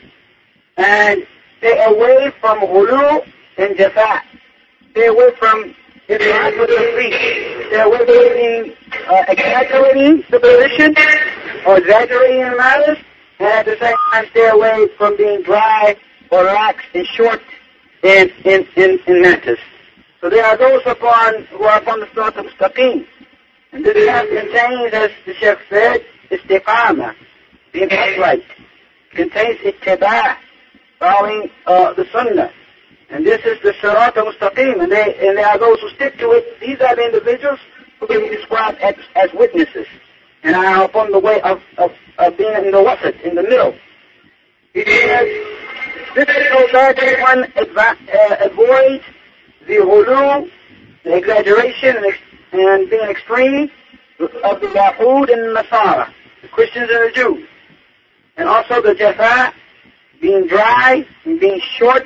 and stay away from ghulu and jafa'. Stay away from Ibrahim with the feet. Stay away from exaggerating the position or exaggerating the matters, and at the same time stay away from being dry or lax and short in matters. So there are those who are upon the Sirat al-Mustaqim. And this contains, as the Sheikh said, istiqamah, being upright. Contains ittiba', following the Sunnah. And this is the Sirat al-Mustaqim, and there are those who stick to it. These are the individuals who can be described as witnesses, and are upon the way of being in the wasat, in the middle. He says, this is so that one avoids the ghulu, the exaggeration, and being extreme of the Yahud and the Nasara, the Christians and the Jews. And also the jafa', being dry and being short,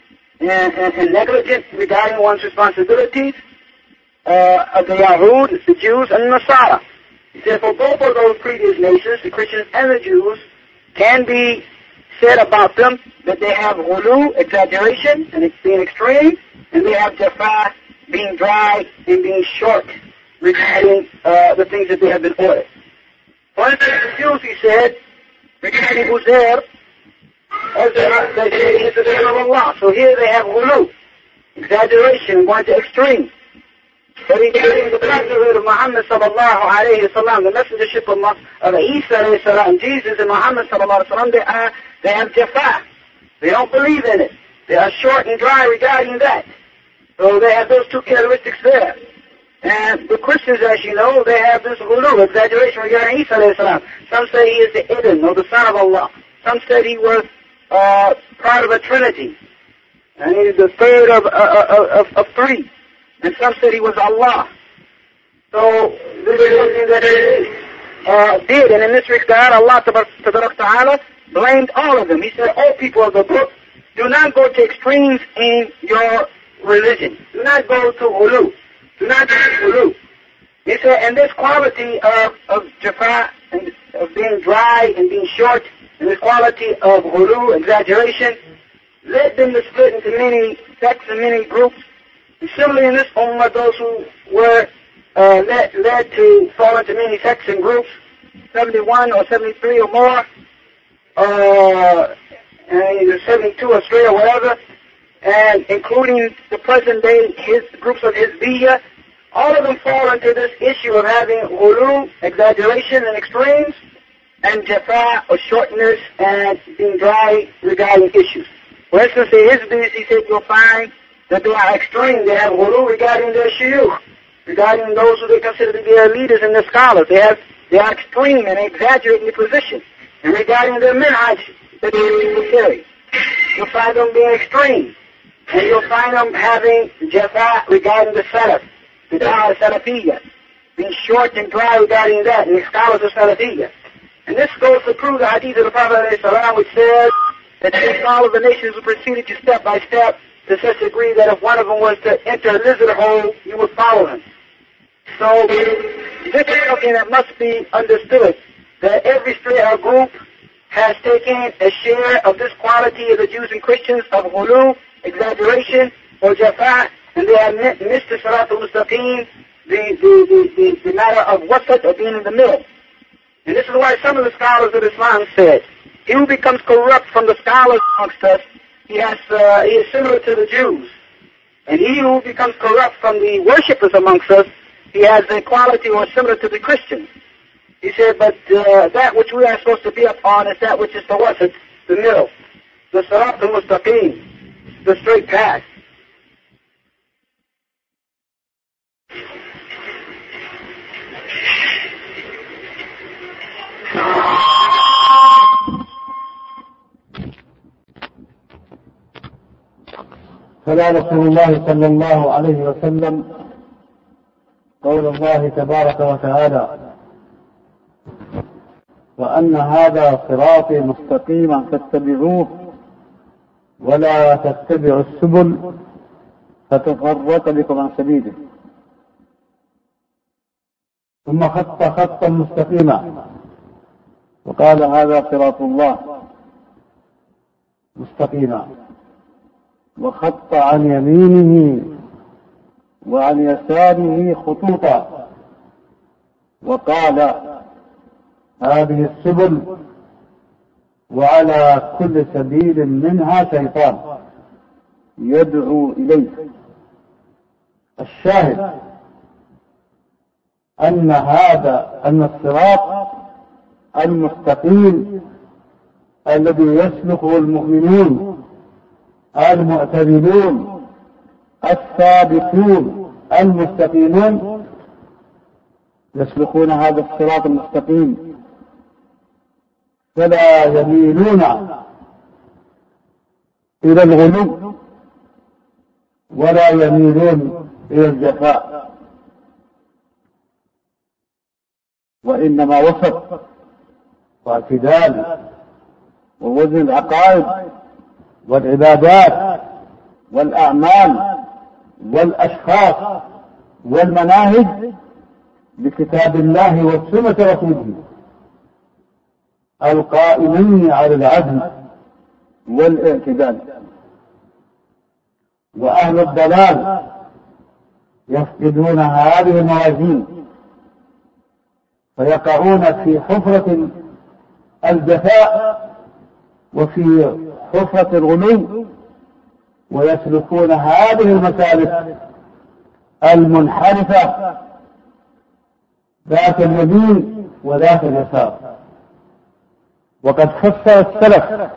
and negligent regarding one's responsibilities of the Yahud, the Jews, and the Nasara. He said for both of those previous nations, the Christians and the Jews, can be said about them that they have ghulu, exaggeration, and being extreme, and they have jafa', being dry and being short regarding the things that they have been ordered. For instance, the Jews, he said, regarding Uzair, as they say, he's the son of Allah. So here they have ghulu, exaggeration, going to extreme. But regarding the brotherhood of Muhammad sallallahu alayhi wa sallam, the messengership of Isa alayhi salam, Jesus and Muhammad sallallahu alayhi wa sallam, they have jafa'. They don't believe in it. They are short and dry regarding that. So they have those two characteristics there. And the Christians, as you know, they have this ghulu, exaggeration regarding Isa alayhi salam. Some say he is the Ibn, or the son of Allah. Some said he was part of a trinity, and he is the third of three. And some said he was Allah. So this is something that he did, and in this regard, Allah Ta'ala blamed all of them. He said, "O people of the book, do not go to extremes in your religion. Do not go to ghulu. Do not do ghulu." He said, and this quality of jafa' and of being dry and being short, and this quality of ghulu, exaggeration, led them to split into many sects and many groups. And similarly in this ummah, those who were led to fall into many sects and groups, 71 or 73 or more, either 72 or straight or whatever, and including the present day groups of Hizbiyya, all of them fall into this issue of having ghulu, exaggeration and extremes, and jafa' or shortness and being dry regarding issues. For instance, in Hizbis, he said you'll find that they are extreme. They have ghulu regarding their shuyukh, regarding those who they consider to be their leaders and their scholars. They are extreme and exaggerating the position. And regarding their minhaj that they carry. you'll find them being extreme. And you'll find them having jafa regarding the Salaf, the Da'wah Salafiyya, being short and dry regarding that, and the scholars of Salafiyya. And this goes to prove the hadith of the Prophet ﷺ, which says that they follow the nations who preceded you step by step to such a degree that if one of them was to enter a lizard hole, you would follow him. So this is something that must be understood, that every group has taken a share of this quality of the Jews and Christians of ghulu, exaggeration, or jafa, and they have missed the Sirat al-Mustaqim, the matter of wasat, or being in the middle. And this is why some of the scholars of Islam said, he who becomes corrupt from the scholars amongst us, he is similar to the Jews. And he who becomes corrupt from the worshippers amongst us, he has a quality or similar to the Christians. He said, but that which we are supposed to be upon is that which is the wasat, the middle, the Sirat al-Mustaqim, the straight path. فلا رسول الله صلى الله عليه وسلم قول الله تبارك وتعالى وأن هذا صراطي مستقيما فاتبعوه ولا تتبعوا السبل فتفرق بكم عن سبيله ثم خط خطا مستقيما وقال هذا صراط الله مستقيما وخط عن يمينه وعن يساره خطوطا وقال هذه السبل وعلى كل سبيل منها شيطان يدعو إليه. الشاهد أن الصراط المستقيم الذي يسلكه المؤمنون المعتدلون الثابتون المستقيمون يسلكون هذا الصراط المستقيم فلا يميلون إلى الغلو ولا يميلون إلى الجفاء وإنما وسط واعتدال ووزن العقائد والعبادات والأعمال والأشخاص والمناهج بكتاب الله وسنة رسوله القائمين على العدل والاعتدال. وأهل الضلال يفقدون هذه الموازين فيقعون في حفرة الجفاء وفي حفرة الغلو ويسلكون هذه المسالك المنحرفة ذات اليمين وذات اليسار. وقد فسر السلف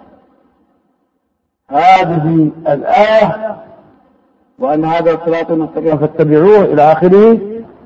هذه الآية وأن هذا الصراط المستقيم فاتبعوه إلى آخره،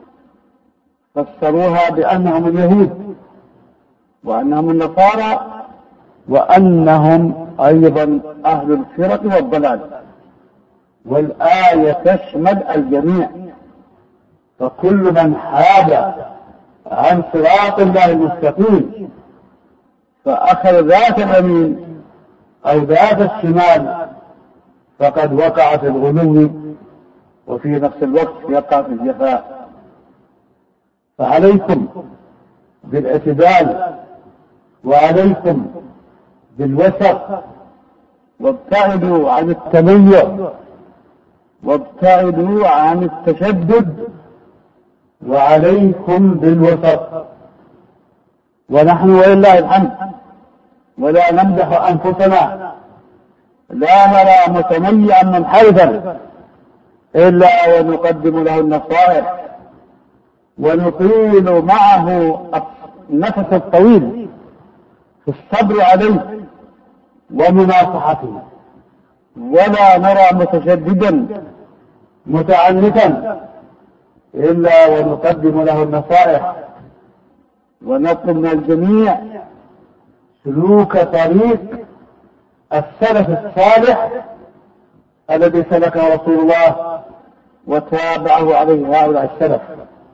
فسروها بأنهم اليهود وأنهم النصارى وأنهم أيضا أهل الفرق والضلال، والآية تشمل الجميع. فكل من حاد عن صراط الله المستقيم فأخذ ذات اليمين أو ذات الشمال فقد وقع في الغلو وفي نفس الوقت يقع في الجفاء. فعليكم بالاعتدال وعليكم بالوسط، وابتعدوا عن التميع وابتعدوا عن التشدد، وعليكم بالوسط. ونحن ولله الحمد ولا نمدح أنفسنا لا نرى متميعا منحرفا إلا ونقدم له النصائح ونطيل معه النفس الطويل في الصبر عليه ومناصحته، ولا نرى متشددا متعنتا إلا ونقدم له النصائح ونطلب من الجميع سلوك طريق السلف الصالح الذي سلكه رسول الله وتابعه عليه هؤلاء السلف.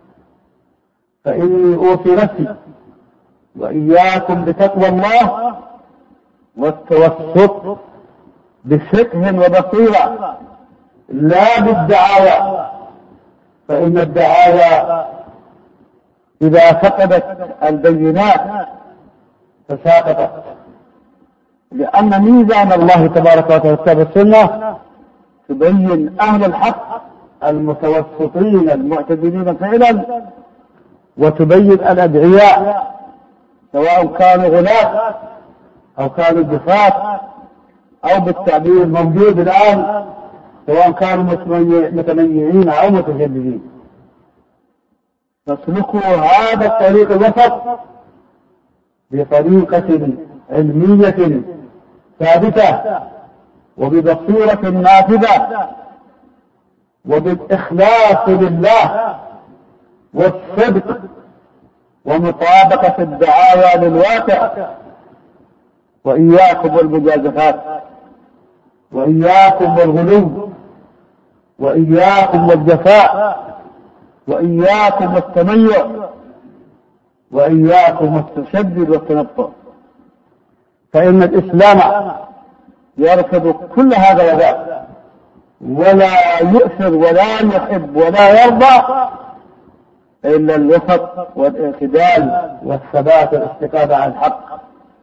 فإني أوصي نفسي وإياكم بتقوى الله والتوسط بفقه وبصيرة لا بالدعاوى، فإن الدعاوى إذا فقدت البينات فساقطت، لأن ميزان الله تبارك وتعالى في السنة تبين أهل الحق المتوسطين المعتدلين فعلا، وتبين الأدعياء سواء كانوا غلاة أو كانوا جفاة أو بالتعبير الموجود الآن سواء كانوا متميعين أو متجددين. فاسلكوا هذا الطريق الوسط بطريقة علمية ثابتة وببصيرة نافذة وبالإخلاص لله والصدق ومطابقة الدعاوى للواقع، وإياكم والمجازفات، وإياكم والغلو، وإياكم والجفاء، وإياكم والتميع، وإياكم والتشدد والتنطع، فإن الإسلام يرفض كل هذا وذاك، ولا يؤثر ولا يحب ولا يرضى إلا الوسط والاعتدال والثبات والاستقامة على الحق.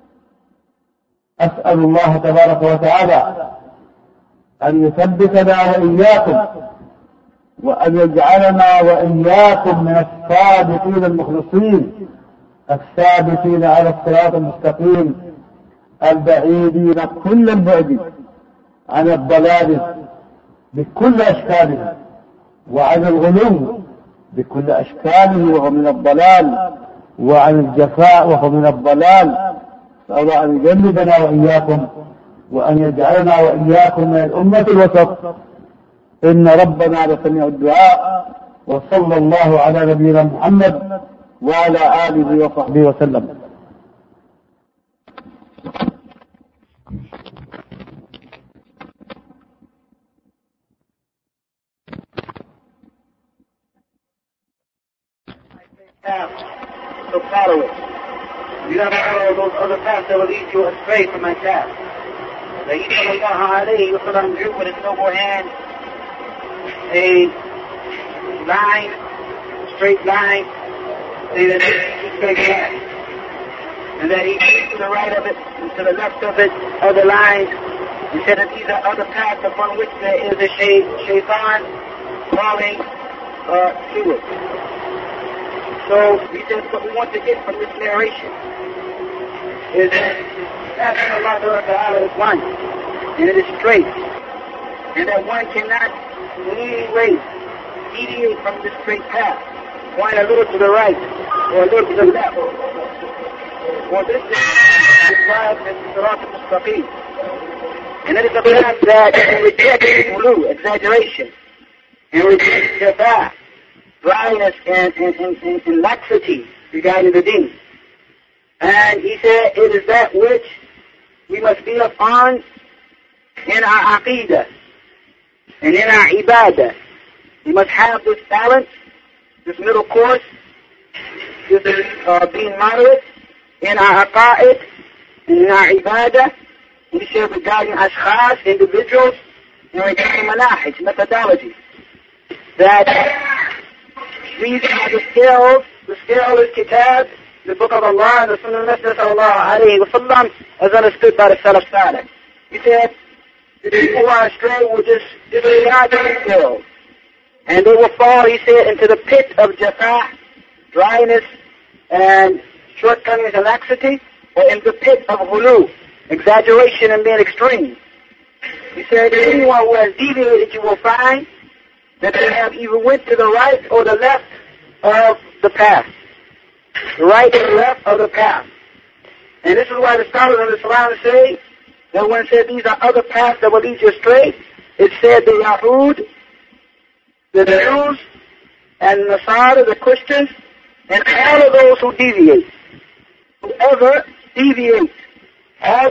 أسأل الله تبارك وتعالى أن يثبتنا وإياكم، وأن يجعلنا وإياكم من الصادقين المخلصين الثابتين على الصراط المستقيم البعيدين كل البعد عن الضلال بكل أشكاله، وعن الغلو بكل أشكاله وهو من الضلال، وعن الجفاء وهو من الضلال. نسأل الله أن يجنبنا وإياكم وأن يجعلنا وإياكم من الأمة الوسط، إن ربنا لسميع الدعاء. وصلى الله على نبينا محمد وعلى آله وصحبه وسلم. So follow it. You don't follow those other paths that will lead you astray from my path. The Prophet drew with his noble hand a line, straight line, saying that this is a straight path. And that he drew to the right of it and to the left of it other lines. He said that these are other paths upon which there is a shaitan crawling to it. So he says what we want to get from this narration is that Allah Ta'ala is one, and it is straight, and that one cannot in any way deviate from this straight path, going a little to the right or a little to the left. For this is described as the Sirat al-Mustaqim, and it is a path that rejects ghulu, exaggeration, and rejects jafaa, dryness and laxity regarding the deen. And he said it is that which we must be upon in our aqidah and in our ibadah. We must have this balance, this middle course, this being moderate in our aqa'id and in our ibadah. And he said regarding ashkhas, individuals, and regarding manahij, methodology, that these are the scales. The scale is kitab, the book of Allah, and the sunnah of Nabi sallallahu alayhi wa sallam, as understood by the Salaf Salih. He said, the people who are astray will just disregard these scales, and they will fall, he said, into the pit of jafaa, dryness, and shortcomings and laxity, or in the pit of ghulu, exaggeration and being extreme. He said, anyone who has deviated, you will find that they have either went to the right or the left of the path. The right or the left of the path. And this is why the scholars of Islam say that when it said these are other paths that will lead you astray, it said the Yahud, the Jews, and Nasara, the Christians, and all of those who deviate. Whoever deviates, all the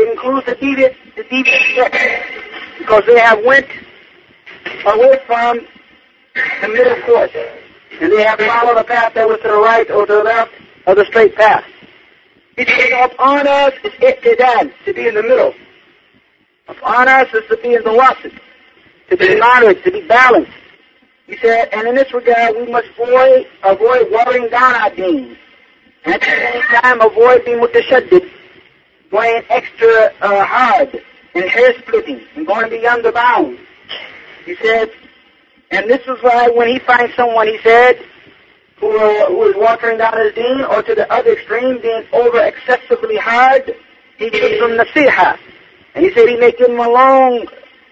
includes the devious sect, because they have went away from the middle course, and they have followed a path that was to the right or to the left of the straight path. He said, upon us is iqtidal, to be in the middle. Upon us is to be in the wasat, to be moderate, to be balanced. He said, and in this regard, we must avoid watering down our deen. And at the same time, avoid being mutashaddid, going extra hard, and hair-splitting, and going beyond the bounds. He said, and this is why when he finds someone, he said, who is watering down his deen, or to the other extreme, being over excessively hard, he gives them nasiha. And he said he may give them a long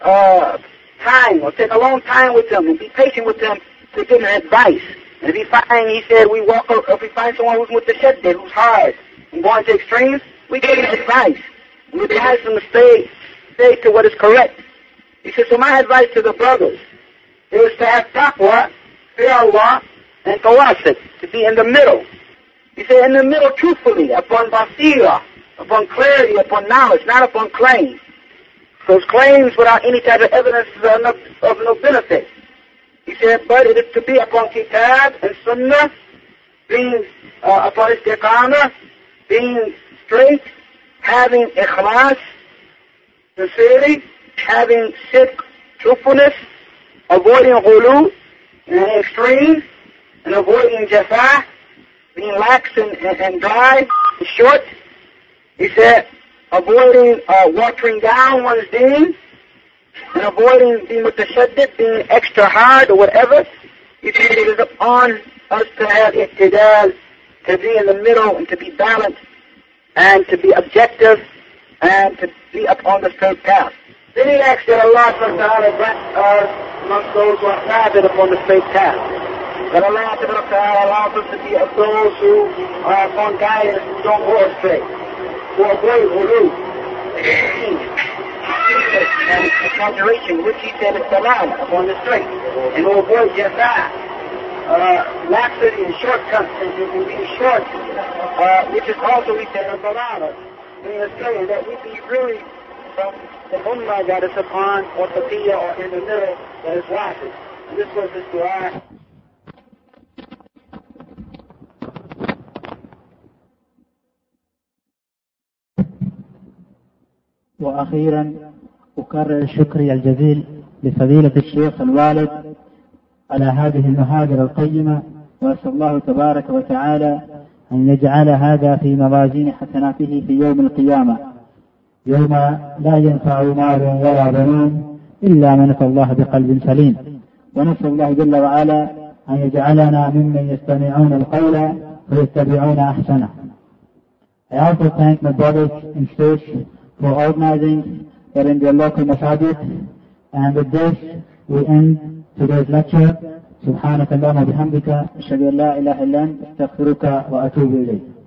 time, or take a long time with them, and be patient with them to give them advice. And if he find someone who's mutashaddid, who's hard, and going to extremes, we give them advice. We advise them to stay to what is correct. He said, so my advice to the brothers is to have taqwa, fear Allah, and tawasit, to be in the middle. He said, in the middle truthfully, upon basira, upon clarity, upon knowledge, not upon claims. Those claims without any type of evidence are of no benefit. He said, but it is to be upon kitab and sunnah, being upon istiqamah, being straight, having ikhlas, sincerity, having sidq, truthfulness, avoiding ghulu, and extreme, and avoiding jafah, being lax and dry and short. He said, avoiding watering down one's deen, and avoiding being mutashaddid, being extra hard or whatever. He said it is upon us to have iqtidal, to be in the middle and to be balanced, and to be objective, and to be upon the straight path. Then he asked that Allah subhanahu wa ta'ala grant us amongst those who are guided upon the straight path. That Allah subhanahu wa ta'ala allows us to be of those who are upon guidance, who don't go astray, who avoid ghulu, and exaggeration, which he said is dalal, upon the straight, and who avoid jafah, laxity and shortcuts, and being short, which is also, he said, is dalal, being astray, that we be really from the ummah that is upon, or taqiyya, or in the middle, that is wasit. And this was his dua. وأخيرا أكرر شكري الجزيل لفضيلة الشيخ الوالد على هذه المحاضرة القيمة، وأسأل الله تبارك وتعالى أن يجعل هذا في موازين حسناته في يوم القيامة، يوم لا ينفع مال ولا بنون إلا من أتى الله بقلب سليم. ونسأل الله جل وعلا أن يجعلنا ممن يستمعون القول ويتبعون أحسنه. I also thank my brothers and sisters for organizing that in their local masajid. And with this, we end today's lecture. سبحانك اللهم وبحمدك أشهد أن لا إله إلا أنت أستغفرك وأتوب إليك.